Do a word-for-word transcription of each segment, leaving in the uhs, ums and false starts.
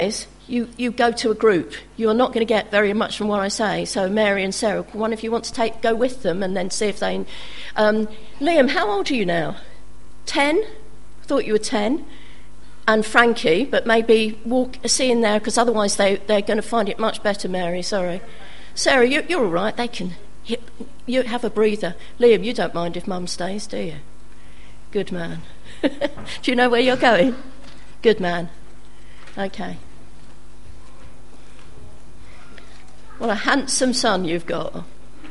is you, you go to a group. You're not going to get very much from what I say. So Mary and Sarah, one of you want to take go with them and then see if they... Um, Liam, how old are you now? Ten? I thought you were ten. And Frankie, but maybe walk, see in there, because otherwise they, they're going to find it much better, Mary, sorry. Sarah, you, you're all right. They can... You have a breather. Liam, you don't mind if Mum stays, do you? Good man. Do you know where you're going? Good man. Okay. What a handsome son you've got.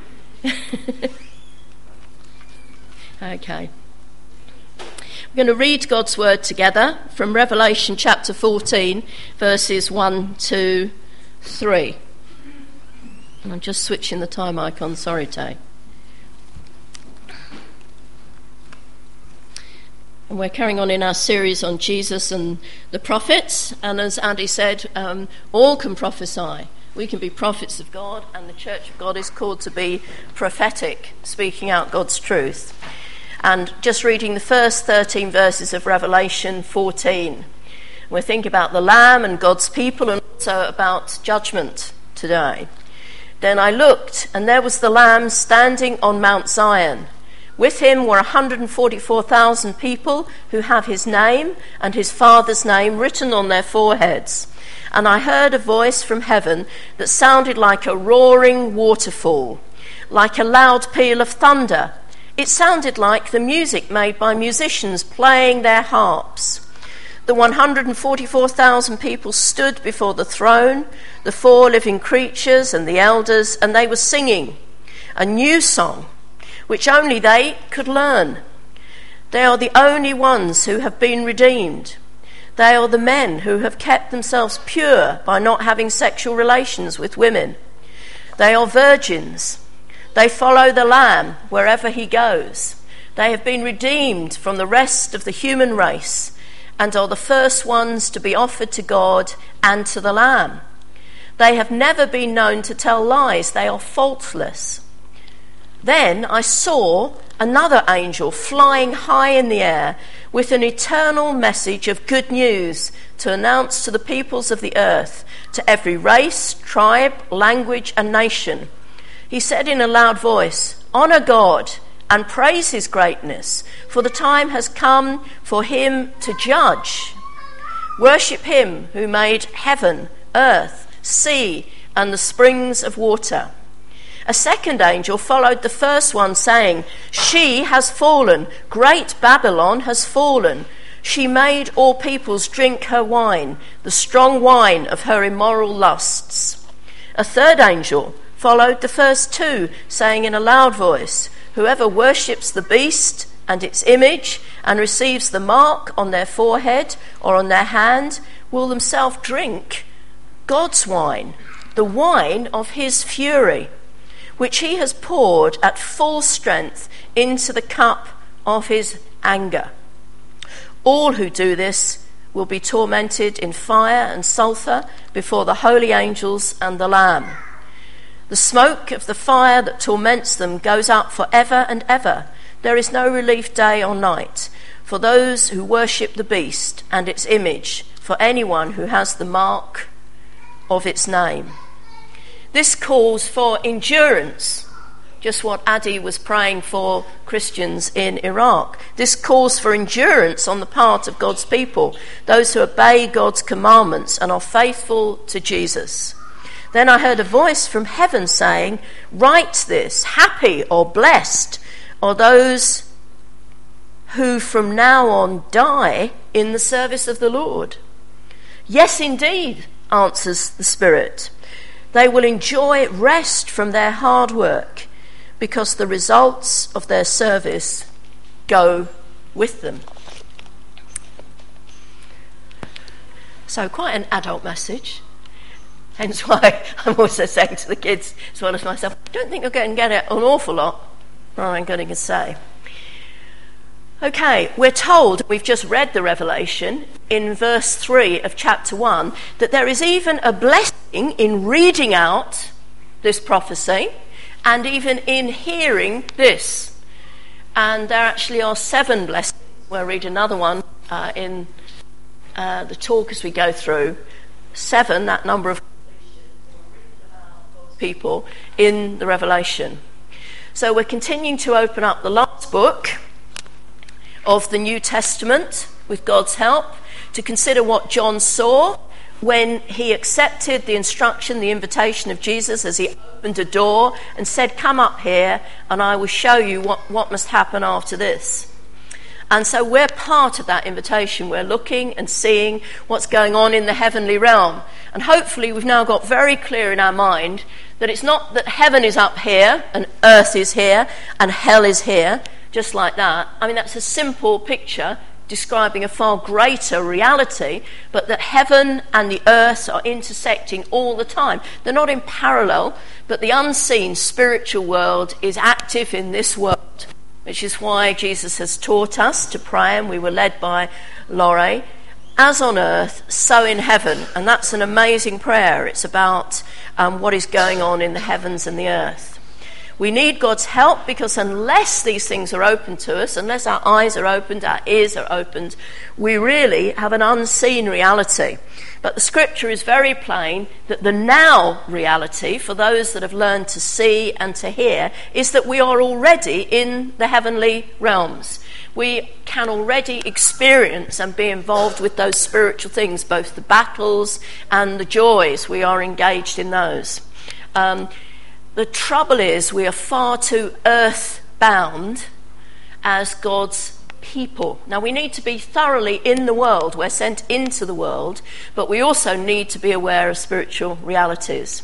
Okay. We're going to read God's word together from Revelation chapter fourteen, verses one to three. And I'm just switching the time icon, sorry, Tay. And we're carrying on in our series on Jesus and the prophets. And as Andy said, um, all can prophesy. We can be prophets of God, and the Church of God is called to be prophetic, speaking out God's truth. And just reading the first thirteen verses of Revelation fourteen. We're thinking about the Lamb and God's people, and also about judgment today. Then I looked, and there was the Lamb standing on Mount Zion. With him were one hundred forty-four thousand people who have his name and his Father's name written on their foreheads. And I heard a voice from heaven that sounded like a roaring waterfall, like a loud peal of thunder. It sounded like the music made by musicians playing their harps. The one hundred forty-four thousand people stood before the throne, the four living creatures and the elders, and they were singing a new song, which only they could learn. They are the only ones who have been redeemed. They are the men who have kept themselves pure by not having sexual relations with women. They are virgins. They follow the Lamb wherever he goes. They have been redeemed from the rest of the human race and are the first ones to be offered to God and to the Lamb. They have never been known to tell lies. They are faultless. Then I saw another angel flying high in the air with an eternal message of good news to announce to the peoples of the earth, to every race, tribe, language, and nation. He said in a loud voice, "Honour God and praise his greatness, for the time has come for him to judge. Worship him who made heaven, earth, sea, and the springs of water." A second angel followed the first one, saying, "She has fallen, great Babylon has fallen. She made all peoples drink her wine, the strong wine of her immoral lusts." A third angel followed the first two, saying in a loud voice, "Whoever worships the beast and its image and receives the mark on their forehead or on their hand will themselves drink God's wine, the wine of his fury, which he has poured at full strength into the cup of his anger. All who do this will be tormented in fire and sulphur before the holy angels and the Lamb. The smoke of the fire that torments them goes up forever and ever. There is no relief day or night for those who worship the beast and its image, for anyone who has the mark of its name. This calls for endurance, just what Adi was praying for Christians in Iraq. This calls for endurance on the part of God's people, those who obey God's commandments and are faithful to Jesus. Then I heard a voice from heaven saying, "Write this, happy or blessed are those who from now on die in the service of the Lord." "Yes, indeed," answers the Spirit. "They will enjoy rest from their hard work because the results of their service go with them." So quite an adult message. Hence why I'm also saying to the kids as well as myself, I don't think you're going to get it an awful lot from what I'm going to say. Okay, we're told, we've just read the Revelation in verse three of chapter one, that there is even a blessing in reading out this prophecy and even in hearing this. And there actually are seven blessings. We'll read another one uh, in uh, the talk as we go through. seven, that number of people in the Revelation. So we're continuing to open up the last book of the New Testament with God's help to consider what John saw when he accepted the instruction, the invitation of Jesus as he opened a door and said, "Come up here and I will show you what, what must happen after this." And so we're part of that invitation. We're looking and seeing what's going on in the heavenly realm. And hopefully we've now got very clear in our mind that it's not that heaven is up here and earth is here and hell is here, just like that. I mean, that's a simple picture describing a far greater reality, but that heaven and the earth are intersecting all the time. They're not in parallel, but the unseen spiritual world is active in this world, which is why Jesus has taught us to pray, and we were led by Laurie, as on earth, so in heaven. And that's an amazing prayer. It's about um, what is going on in the heavens and the earth. We need God's help, because unless these things are open to us, unless our eyes are opened, our ears are opened, we really have an unseen reality. But the scripture is very plain that the now reality, for those that have learned to see and to hear, is that we are already in the heavenly realms. We can already experience and be involved with those spiritual things, both the battles and the joys. We are engaged in those. Um, the trouble is we are far too earth-bound as God's people. Now, we need to be thoroughly in the world. We're sent into the world, but we also need to be aware of spiritual realities.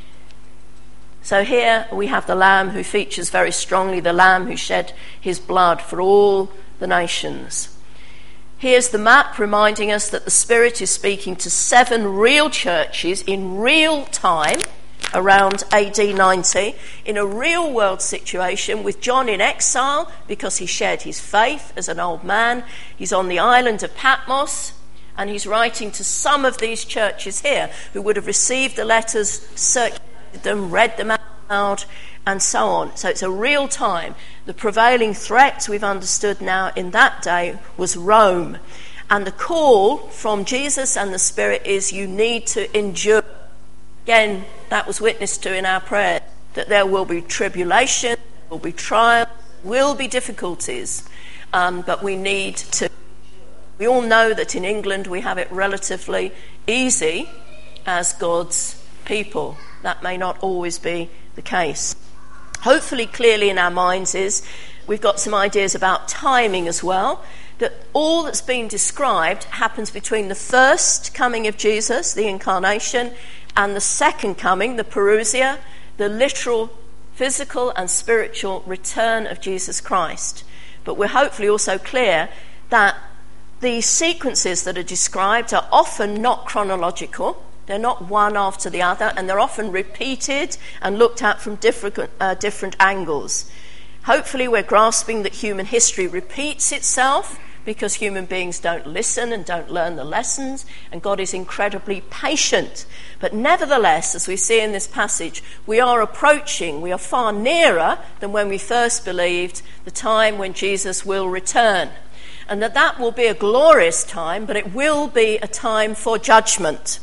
So here we have the Lamb who features very strongly, the Lamb who shed his blood for all the nations. Here's the map reminding us that the Spirit is speaking to seven real churches in real time, around A D ninety, in a real world situation, with John in exile because he shared his faith as an old man. He's on the island of Patmos, and he's writing to some of these churches here who would have received the letters, circulated them, read them out loud, and so on. So it's a real time. The prevailing threat, we've understood now, in that day was Rome. And the call from Jesus and the Spirit is, you need to endure. Again, that was witnessed to in our prayer, that there will be tribulation, there will be trials, will be difficulties, um, but we need to. We all know that in England we have it relatively easy as God's people. That may not always be the case. Hopefully clearly in our minds is, we've got some ideas about timing as well, that all that's been described happens between the first coming of Jesus, the incarnation, and the second coming, the parousia, the literal physical and spiritual return of Jesus Christ. But we're hopefully also clear that the sequences that are described are often not chronological. They're not one after the other, and they're often repeated and looked at from different, uh, different angles. Hopefully we're grasping that human history repeats itself because human beings don't listen and don't learn the lessons, and God is incredibly patient. But nevertheless, as we see in this passage, we are approaching, we are far nearer than when we first believed, the time when Jesus will return. And that that will be a glorious time, but it will be a time for judgment.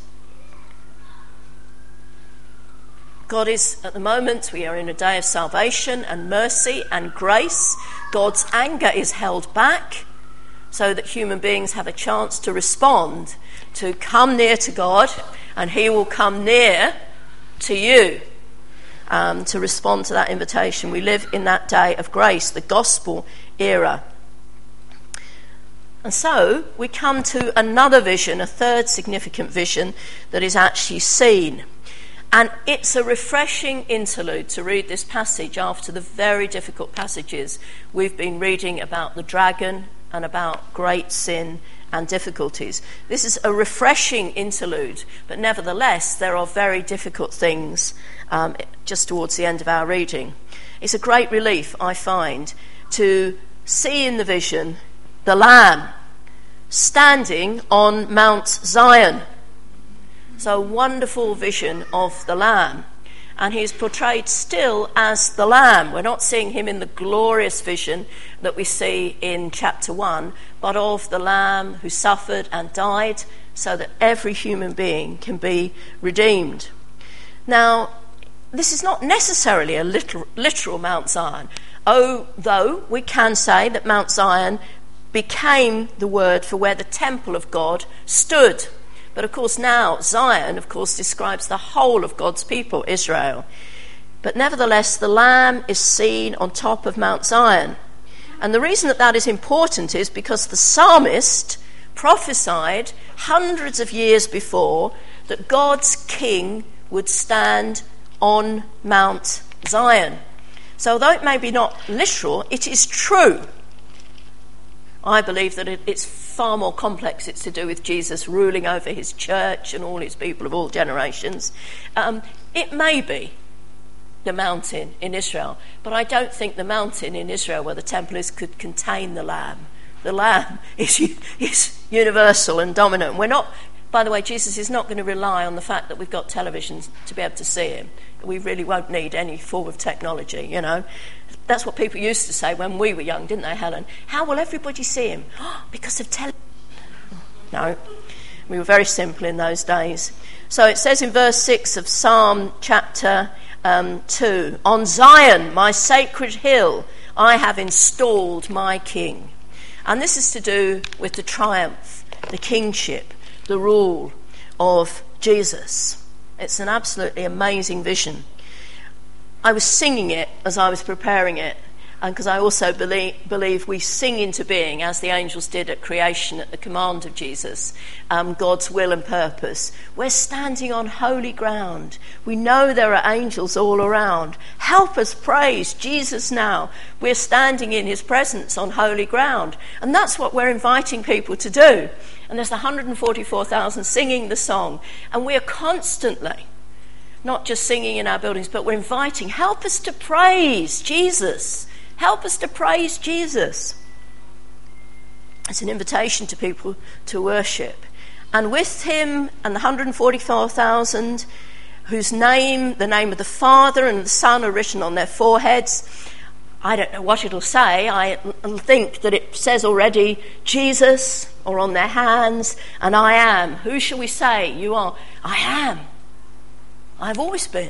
God is, at the moment, we are in a day of salvation and mercy and grace. God's anger is held back so that human beings have a chance to respond, to come near to God, and he will come near to you um, to respond to that invitation. We live in that day of grace, the gospel era. And so we come to another vision, a third significant vision that is actually seen. And it's a refreshing interlude to read this passage after the very difficult passages we've been reading about the dragon and about great sin and difficulties. This is a refreshing interlude, but nevertheless there are very difficult things um, just towards the end of our reading. It's a great relief, I find, to see in the vision the Lamb standing on Mount Zion. So a wonderful vision of the Lamb. And he is portrayed still as the Lamb. We're not seeing him in the glorious vision that we see in chapter one, but of the Lamb who suffered and died so that every human being can be redeemed. Now, this is not necessarily a literal, literal Mount Zion, although we can say that Mount Zion became the word for where the temple of God stood. But of course now Zion, of course, describes the whole of God's people, Israel. But nevertheless, the Lamb is seen on top of Mount Zion. And the reason that that is important is because the psalmist prophesied hundreds of years before that God's king would stand on Mount Zion. So although it may be not literal, it is true. I believe that it, it's far more complex. It's to do with Jesus ruling over his church and all his people of all generations. Um, it may be the mountain in Israel, but I don't think the mountain in Israel where the temple is could contain the Lamb. The Lamb is, is universal and dominant. We're not, by the way, Jesus is not going to rely on the fact that we've got televisions to be able to see him. We really won't need any form of technology, you know. That's what people used to say when we were young, didn't they, Helen? How will everybody see him? Oh, because of television. No, we were very simple in those days. So it says in verse six of Psalm chapter um, two, on Zion, my sacred hill, I have installed my king. And this is to do with the triumph, the kingship, the rule of Jesus. It's an absolutely amazing vision. I was singing it as I was preparing it, and because I also believe, believe we sing into being, as the angels did at creation at the command of Jesus, um, God's will and purpose. We're standing on holy ground. We know there are angels all around. Help us praise Jesus now. We're standing in his presence on holy ground. And that's what we're inviting people to do. And there's one hundred forty-four thousand singing the song. And we are constantly not just singing in our buildings, but we're inviting, help us to praise Jesus. Help us to praise Jesus. It's an invitation to people to worship. And with him and the one hundred forty-four thousand whose name, the name of the Father and the Son are written on their foreheads, I don't know what it'll say. I think that it says already Jesus, or on their hands, and I am. Who shall we say you are? I am. I've always been.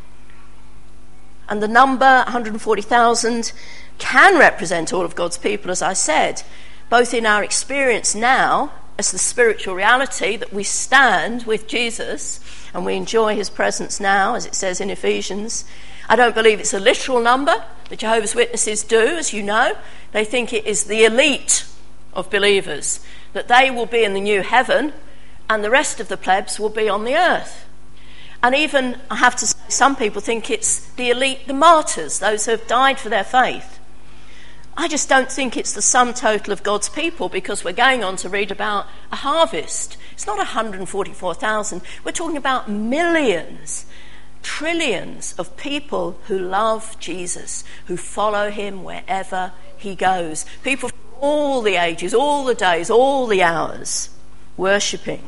And the number, one hundred forty thousand, can represent all of God's people, as I said, both in our experience now as the spiritual reality that we stand with Jesus and we enjoy his presence now, as it says in Ephesians. I don't believe it's a literal number. The Jehovah's Witnesses do, as you know. They think it is the elite of believers, that they will be in the new heaven and the rest of the plebs will be on the earth. And even, I have to say, some people think it's the elite, the martyrs, those who have died for their faith. I just don't think it's the sum total of God's people, because we're going on to read about a harvest. It's not one hundred forty-four thousand. We're talking about millions, trillions of people who love Jesus, who follow him wherever he goes. People from all the ages, all the days, all the hours, worshipping.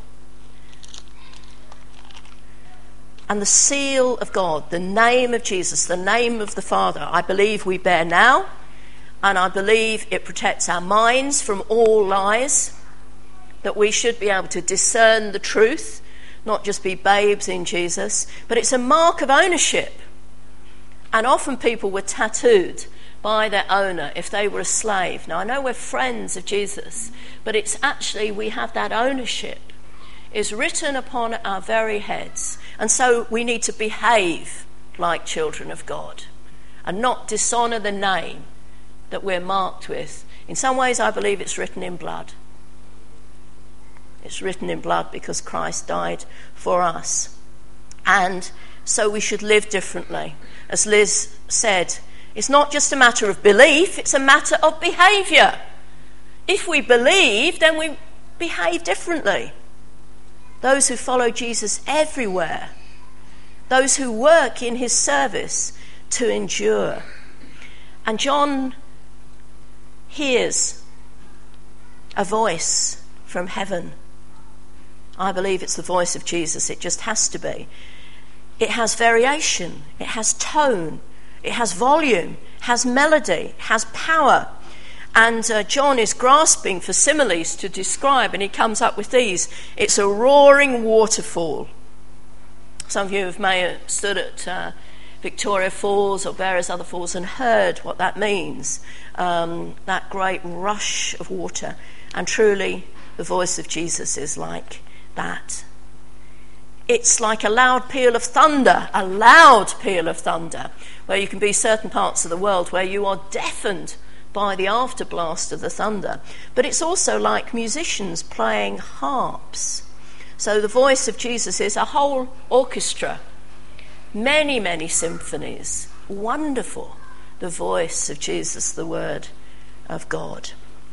And the seal of God, the name of Jesus, the name of the Father, I believe we bear now, and I believe it protects our minds from all lies, that we should be able to discern the truth, not just be babes in Jesus, but it's a mark of ownership. And often people were tattooed by their owner if they were a slave. Now, I know we're friends of Jesus, but it's actually, we have that ownership is written upon our very heads. And so we need to behave like children of God and not dishonour the name that we're marked with. In some ways, I believe it's written in blood. It's written in blood because Christ died for us. And so we should live differently. As Liz said, it's not just a matter of belief, it's a matter of behaviour. If we believe, then we behave differently. Those who follow Jesus everywhere, those who work in his service to endure. And John hears a voice from heaven. I believe it's the voice of Jesus. It just has to be. It has variation, it has tone, it has volume, has melody, has power. And uh, John is grasping for similes to describe, and he comes up with these. It's a roaring waterfall. Some of you have may have stood at uh, Victoria Falls or various other falls and heard what that means, um, that great rush of water. And truly, the voice of Jesus is like that. It's like a loud peal of thunder, a loud peal of thunder, where you can be certain parts of the world where you are deafened by the afterblast of the thunder. But it's also like musicians playing harps. So the voice of Jesus is a whole orchestra, many, many symphonies. Wonderful, the voice of Jesus, the Word of God.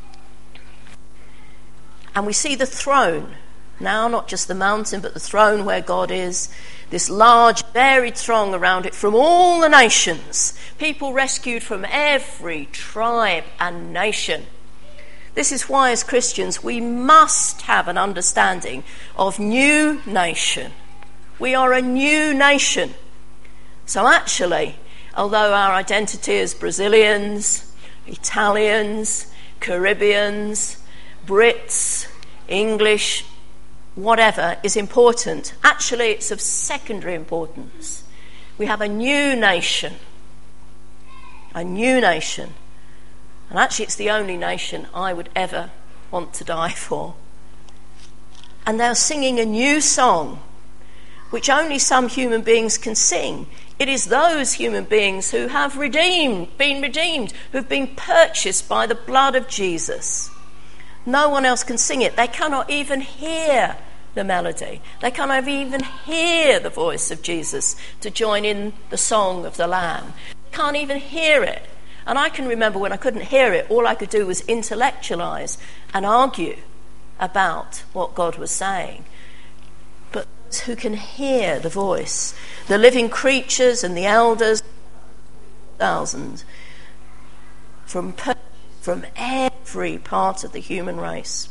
And we see the throne now, not just the mountain, but the throne where God is, this large, varied throng around it from all the nations, people rescued from every tribe and nation. This is why, as Christians, we must have an understanding of new nation. We are a new nation. So actually, although our identity as Brazilians, Italians, Caribbeans, Brits, English, whatever is important, actually it's of secondary importance. We have a new nation. A new nation. And actually it's the only nation I would ever want to die for. And they're singing a new song, which only some human beings can sing. It is those human beings who have redeemed, been redeemed, who've been purchased by the blood of Jesus. No one else can sing it. They cannot even hear the melody. They cannot even hear the voice of Jesus to join in the song of the Lamb. They can't even hear it. And I can remember when I couldn't hear it, all I could do was intellectualize and argue about what God was saying. But who can hear the voice? The living creatures and the elders, thousands, from from every part of the human race.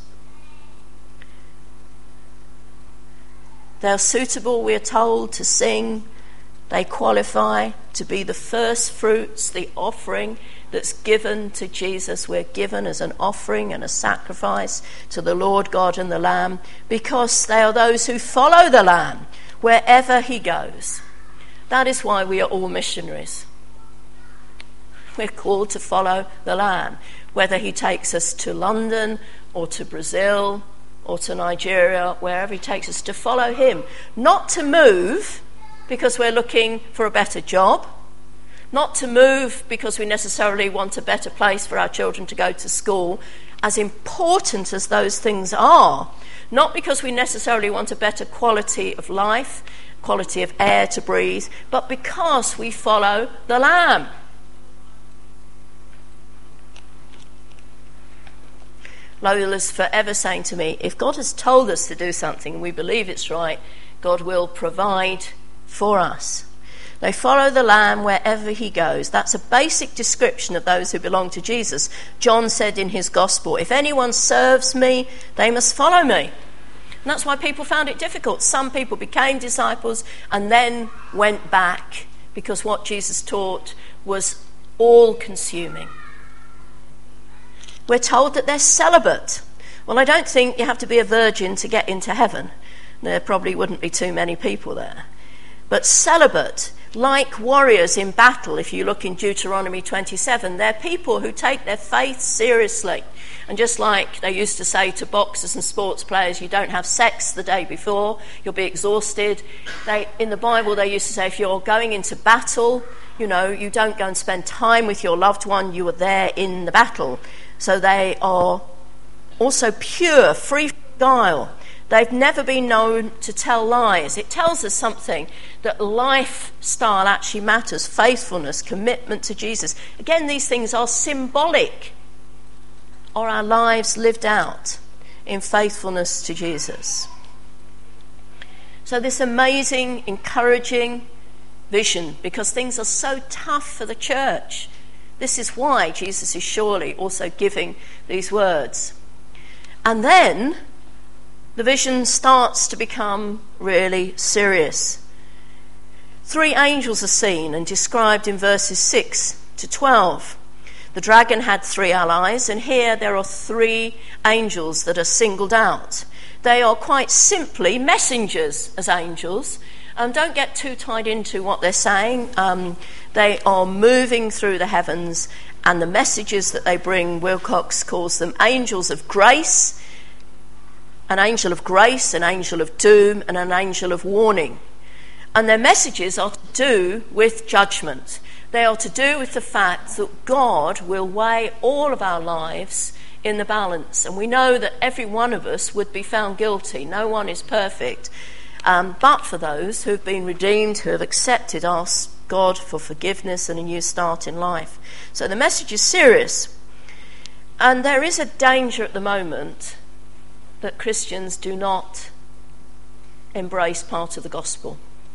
They're suitable, we're told, to sing. They qualify to be the first fruits, the offering that's given to Jesus. We're given as an offering and a sacrifice to the Lord God and the Lamb, because they are those who follow the Lamb wherever he goes. That is why we are all missionaries. We're called to follow the Lamb, whether he takes us to London or to Brazil or to Nigeria, wherever he takes us, to follow him. Not to move because we're looking for a better job, not to move because we necessarily want a better place for our children to go to school, as important as those things are, not because we necessarily want a better quality of life, quality of air to breathe, but because we follow the Lamb. Lola's forever saying to me, if God has told us to do something and we believe it's right, God will provide for us. They follow the Lamb wherever he goes. That's a basic description of those who belong to Jesus. John said in his gospel, if anyone serves me, they must follow me. And that's why people found it difficult. Some people became disciples and then went back, because what Jesus taught was all-consuming. We're told that they're celibate. Well, I don't think you have to be a virgin to get into heaven. There probably wouldn't be too many people there. But celibate, like warriors in battle, if you look in Deuteronomy twenty-seven, they're people who take their faith seriously. And just like they used to say to boxers and sports players, you don't have sex the day before, you'll be exhausted. They, in the Bible, they used to say if you're going into battle, you know, you don't go and spend time with your loved one, you are there in the battle. So they are also pure, free from guile. They've never been known to tell lies. It tells us something, that lifestyle actually matters, faithfulness, commitment to Jesus. Again, these things are symbolic, or our lives lived out in faithfulness to Jesus. So this amazing, encouraging vision, because things are so tough for the church. This is why Jesus is surely also giving these words. And then the vision starts to become really serious. Three angels are seen and described in verses six to twelve. The dragon had three allies, and here there are three angels that are singled out. They are quite simply messengers as angels. Um, don't get too tied into what they're saying. Um, they are moving through the heavens, and the messages that they bring, Wilcox calls them angels of grace, an angel of grace, an angel of doom, and an angel of warning. And their messages are to do with judgment. They are to do with the fact that God will weigh all of our lives in the balance. And we know that every one of us would be found guilty. No one is perfect. Um, but for those who have been redeemed, who have accepted, ask God for forgiveness and a new start in life. So the message is serious. And there is a danger at the moment that Christians do not embrace part of the gospel.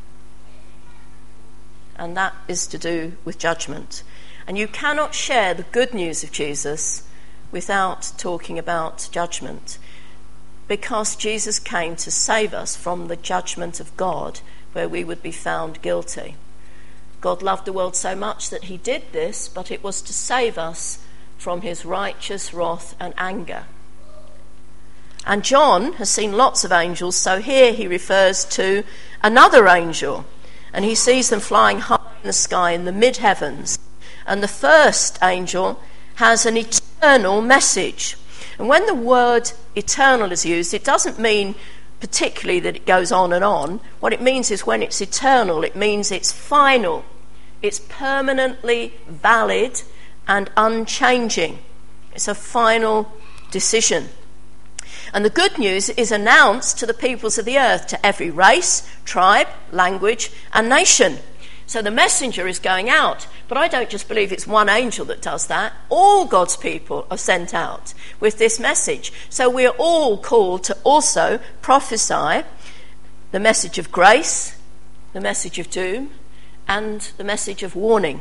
And that is to do with judgment. And you cannot share the good news of Jesus without talking about judgment, because Jesus came to save us from the judgment of God, where we would be found guilty. God loved the world so much that he did this, but it was to save us from his righteous wrath and anger. And John has seen lots of angels, so here he refers to another angel, and he sees them flying high in the sky in the mid-heavens. And the first angel has an eternal message. And when the word eternal is used, it doesn't mean particularly that it goes on and on. What it means is when it's eternal, it means it's final. It's permanently valid and unchanging. It's a final decision. And the good news is announced to the peoples of the earth, to every race, tribe, language, and nation. So the messenger is going out. But I don't just believe it's one angel that does that. All God's people are sent out with this message. So we are all called to also prophesy the message of grace, the message of doom, and the message of warning.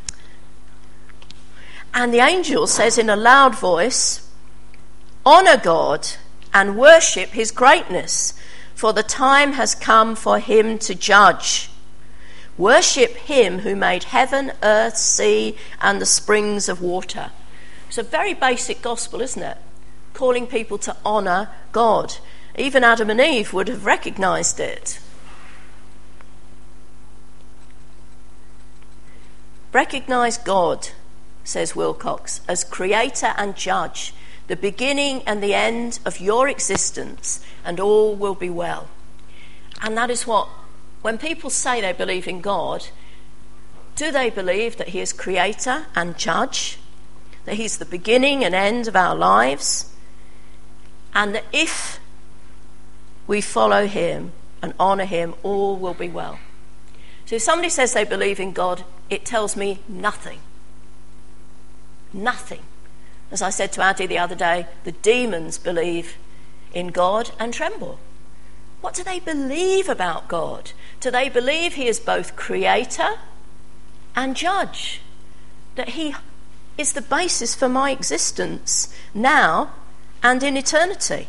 And the angel says in a loud voice, "Honour God and worship his greatness, for the time has come for him to judge. Worship him who made heaven, earth, sea, and the springs of water." It's a very basic gospel, isn't it? Calling people to honour God. Even Adam and Eve would have recognised it. Recognise God, says Wilcox, as creator and judge, the beginning and the end of your existence, and all will be well. And that is what, when people say they believe in God, do they believe that he is creator and judge, that he's the beginning and end of our lives, and that if we follow him and honour him, all will be well? So if somebody says they believe in God, it tells me nothing. Nothing. As I said to Addy the other day, the demons believe in God and tremble. What do they believe about God? Do they believe he is both creator and judge? That he is the basis for my existence now and in eternity?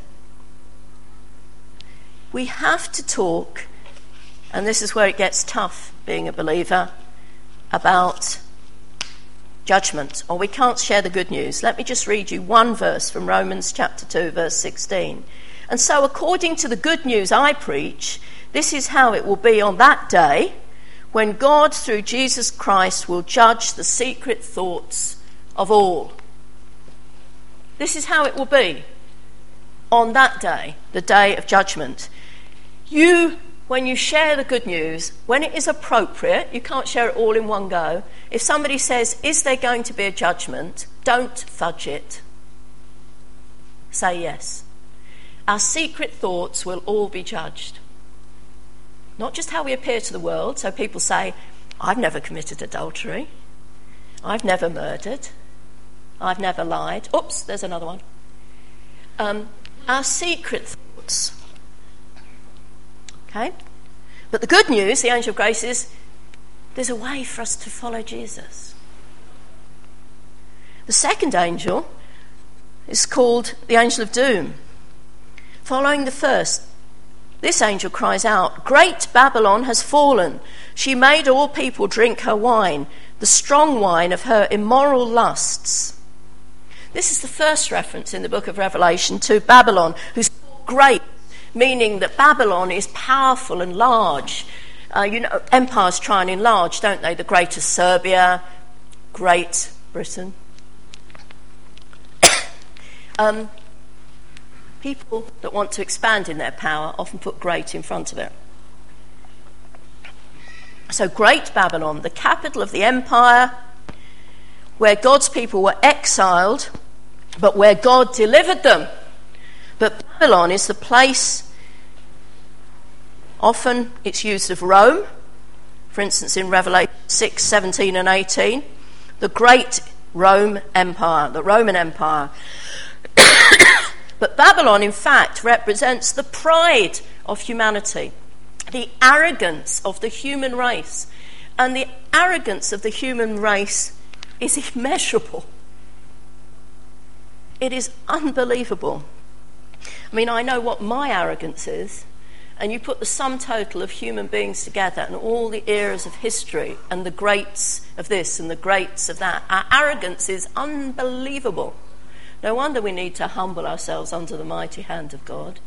We have to talk, and this is where it gets tough being a believer, about judgment, or we can't share the good news. Let me just read you one verse from Romans chapter two, verse sixteen. "And so according to the good news I preach, this is how it will be on that day, when God through Jesus Christ will judge the secret thoughts of all." This is how it will be on that day, the day of judgment. You, when you share the good news, when it is appropriate, you can't share it all in one go. If somebody says, "Is there going to be a judgment?" don't fudge it. Say yes. Our secret thoughts will all be judged. Not just how we appear to the world. So people say, "I've never committed adultery. I've never murdered. I've never lied." Oops, there's another one. Um, our secret thoughts. Okay? But the good news, the angel of grace, is there's a way for us to follow Jesus. The second angel is called the angel of doom. Following the first, This angel cries out, "Great Babylon has fallen. She made all people drink her wine, the strong wine of her immoral lusts." This is the first reference in the book of Revelation to Babylon, who's great, meaning that Babylon is powerful and large. Uh, you know, empires try and enlarge, don't they? The Greater Serbia, Great Britain. um, people that want to expand in their power often put great in front of it. So Great Babylon, the capital of the empire, where God's people were exiled, but where God delivered them. But Babylon is the place, often it's used of Rome, for instance in Revelation six, seventeen and eighteen, the great Rome Empire, the Roman Empire. But Babylon, in fact, represents the pride of humanity, the arrogance of the human race. And the arrogance of the human race is immeasurable. It is unbelievable. I mean, I know what my arrogance is, and you put the sum total of human beings together and all the eras of history and the greats of this and the greats of that. Our arrogance is unbelievable. No wonder we need to humble ourselves under the mighty hand of God.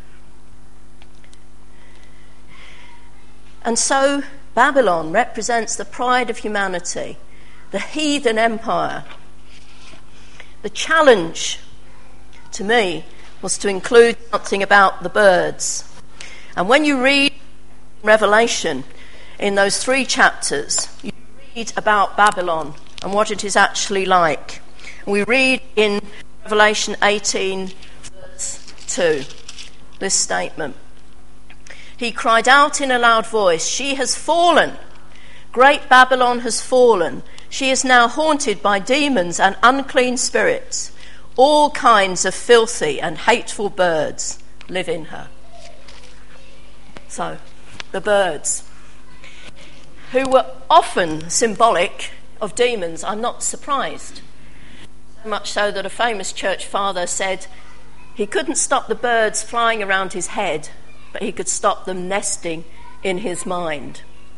And so Babylon represents the pride of humanity, the heathen empire. The challenge to me was to include something about the birds. And when you read Revelation, in those three chapters, you read about Babylon and what it is actually like. We read in Revelation eighteen, verse two, this statement. "He cried out in a loud voice, 'She has fallen. Great Babylon has fallen. She is now haunted by demons and unclean spirits. All kinds of filthy and hateful birds live in her.'" So, the birds, who were often symbolic of demons, I'm not surprised. So much so that a famous church father said he couldn't stop the birds flying around his head, but he could stop them nesting in his mind.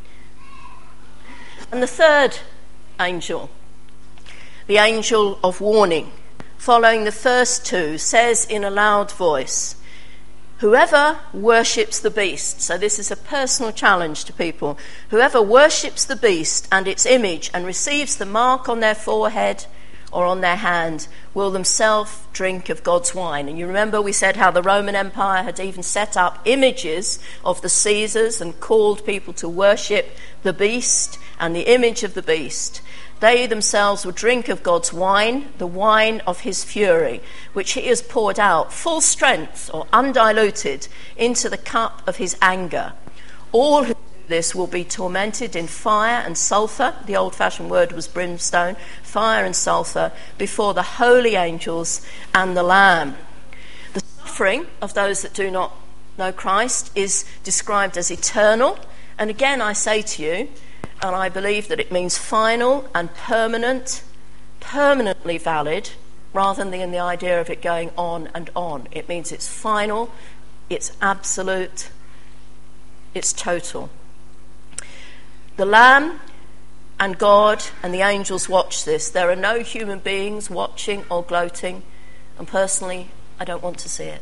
And the third angel, the angel of warning, following the first two, says in a loud voice, "Whoever worships the beast," so this is a personal challenge to people, "whoever worships the beast and its image and receives the mark on their forehead or on their hand will themselves drink of God's wine." And you remember we said how the Roman Empire had even set up images of the Caesars and called people to worship the beast and the image of the beast. They themselves will drink of God's wine, the wine of his fury, which he has poured out full strength or undiluted into the cup of his anger. All who do this will be tormented in fire and sulphur. The old-fashioned word was brimstone, fire and sulphur, before the holy angels and the Lamb. The suffering of those that do not know Christ is described as eternal. And again, I say to you, and I believe that it means final and permanent, permanently valid, rather than the idea of it going on and on. It means it's final, it's absolute, it's total. The Lamb and God and the angels watch this. There are no human beings watching or gloating, and personally, I don't want to see it.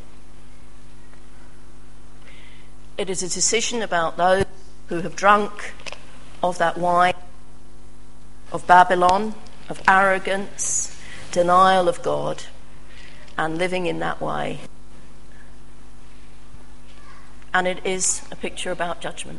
It is a decision about those who have drunk of that wine, of Babylon, of arrogance, denial of God, and living in that way. And it is a picture about judgment.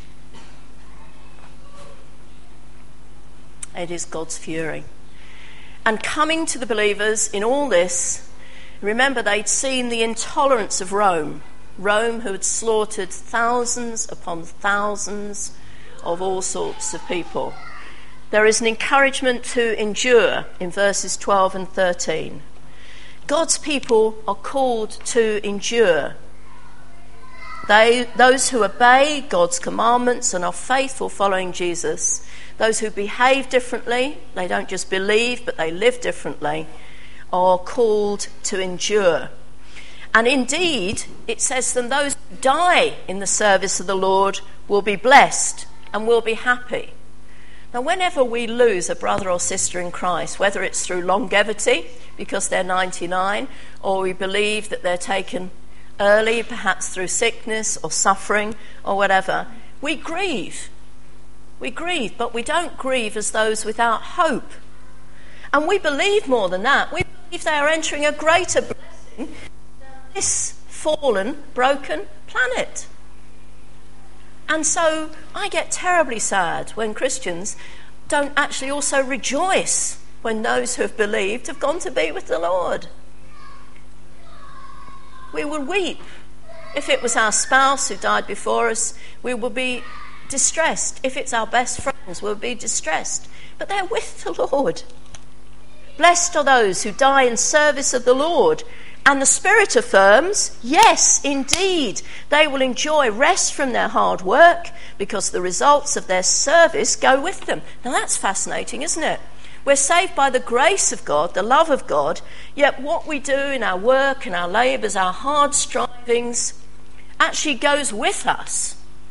It is God's fury. And coming to the believers in all this, remember they'd seen the intolerance of Rome. Rome, who had slaughtered thousands upon thousands of all sorts of people. There is an encouragement to endure in verses twelve and thirteen. God's people are called to endure. They, those who obey God's commandments and are faithful following Jesus, those who behave differently, they don't just believe but they live differently, are called to endure. And indeed, it says that those who die in the service of the Lord will be blessed and will be happy. Now, whenever we lose a brother or sister in Christ, whether it's through longevity, because they're ninety-nine, or we believe that they're taken early, perhaps through sickness or suffering or whatever, we grieve. We grieve, but we don't grieve as those without hope. And we believe more than that. We believe they are entering a greater blessing than this fallen, broken planet. And so I get terribly sad when Christians don't actually also rejoice when those who have believed have gone to be with the Lord. We will weep. If it was our spouse who died before us, we will be distressed. If it's our best friends, we'll be distressed. But they're with the Lord. Blessed are those who die in service of the Lord. And the Spirit affirms, yes, indeed, they will enjoy rest from their hard work because the results of their service go with them. Now that's fascinating, isn't it? We're saved by the grace of God, the love of God, yet what we do in our work and our labours, our hard strivings, actually goes with us.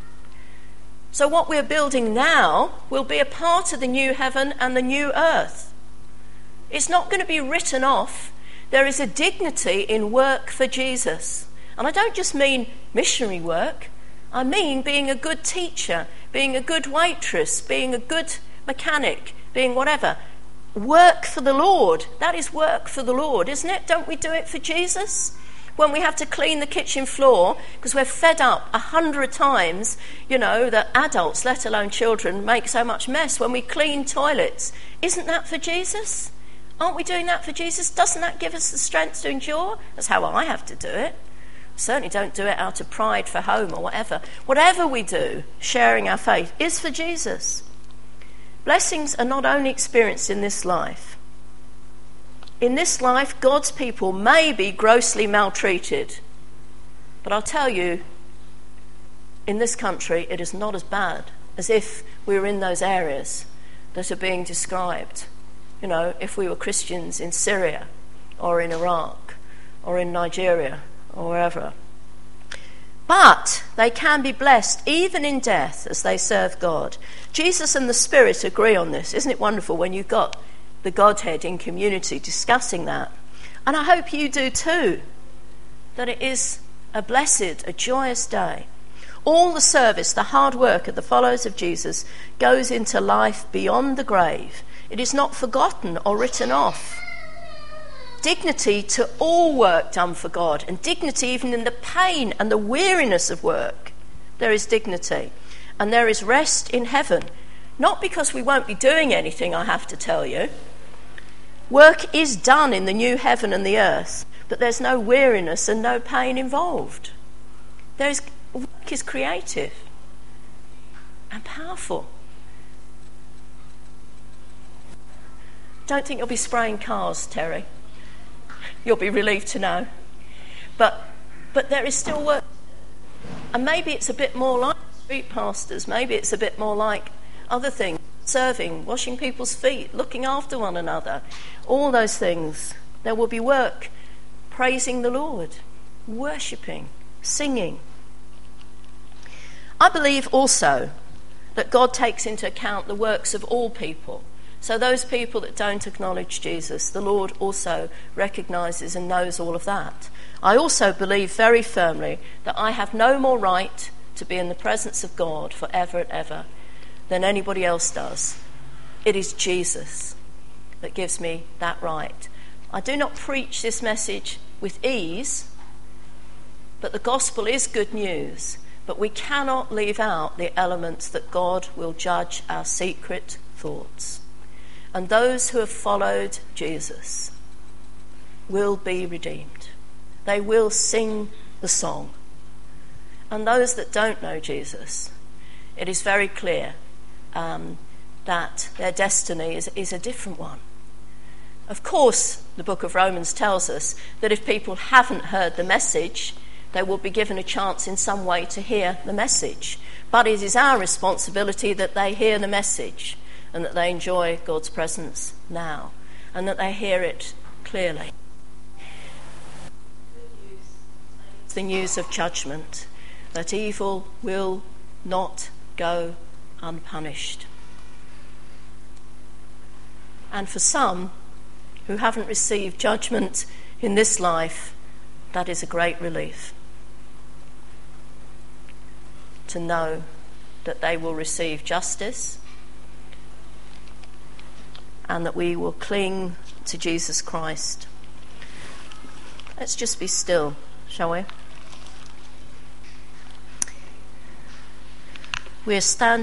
So what we're building now will be a part of the new heaven and the new earth. It's not going to be written off. There is a dignity in work for Jesus. And I don't just mean missionary work. I mean being a good teacher, being a good waitress, being a good mechanic, being whatever. Work for the Lord. That is work for the Lord, isn't it? Don't we do it for Jesus? When we have to clean the kitchen floor because we're fed up a hundred times, you know, that adults, let alone children, make so much mess. When we clean toilets, isn't that for Jesus? Aren't we doing that for Jesus? Doesn't that give us the strength to endure? That's how I have to do it. I certainly don't do it out of pride for home or whatever. Whatever we do, sharing our faith, is for Jesus. Blessings are not only experienced in this life. In this life, God's people may be grossly maltreated. But I'll tell you, in this country, it is not as bad as if we were in those areas that are being described. You know, if we were Christians in Syria or in Iraq or in Nigeria or wherever. But they can be blessed even in death as they serve God. Jesus and the Spirit agree on this. Isn't it wonderful when you've got the Godhead in community discussing that? And I hope you do too, that it is a blessed, a joyous day. All the service, the hard work of the followers of Jesus goes into life beyond the grave. It is not forgotten or written off. Dignity to all work done for God, and dignity even in the pain and the weariness of work. There is dignity, and there is rest in heaven. Not because we won't be doing anything, I have to tell you. Work is done in the new heaven and the earth, but there's no weariness and no pain involved. There is, work is creative and powerful. Don't think you'll be spraying cars, Terry. You'll be relieved to know. But but there is still work. And maybe it's a bit more like street pastors. Maybe it's a bit more like other things. Serving, washing people's feet, looking after one another. All those things. There will be work. Praising the Lord. Worshipping. Singing. I believe also that God takes into account the works of all people. So those people that don't acknowledge Jesus, the Lord also recognises and knows all of that. I also believe very firmly that I have no more right to be in the presence of God forever and ever than anybody else does. It is Jesus that gives me that right. I do not preach this message with ease, but the gospel is good news. But we cannot leave out the elements that God will judge our secret thoughts. And those who have followed Jesus will be redeemed. They will sing the song. And those that don't know Jesus, it is very clear um, that their destiny is, is a different one. Of course, the book of Romans tells us that if people haven't heard the message, they will be given a chance in some way to hear the message. But it is our responsibility that they hear the message, and that they enjoy God's presence now, and that they hear it clearly. the news of judgment, that evil will not go unpunished. And for some who haven't received judgment in this life, that is a great relief to know that they will receive justice and that we will cling to Jesus Christ. Let's just be still, shall we? We are standing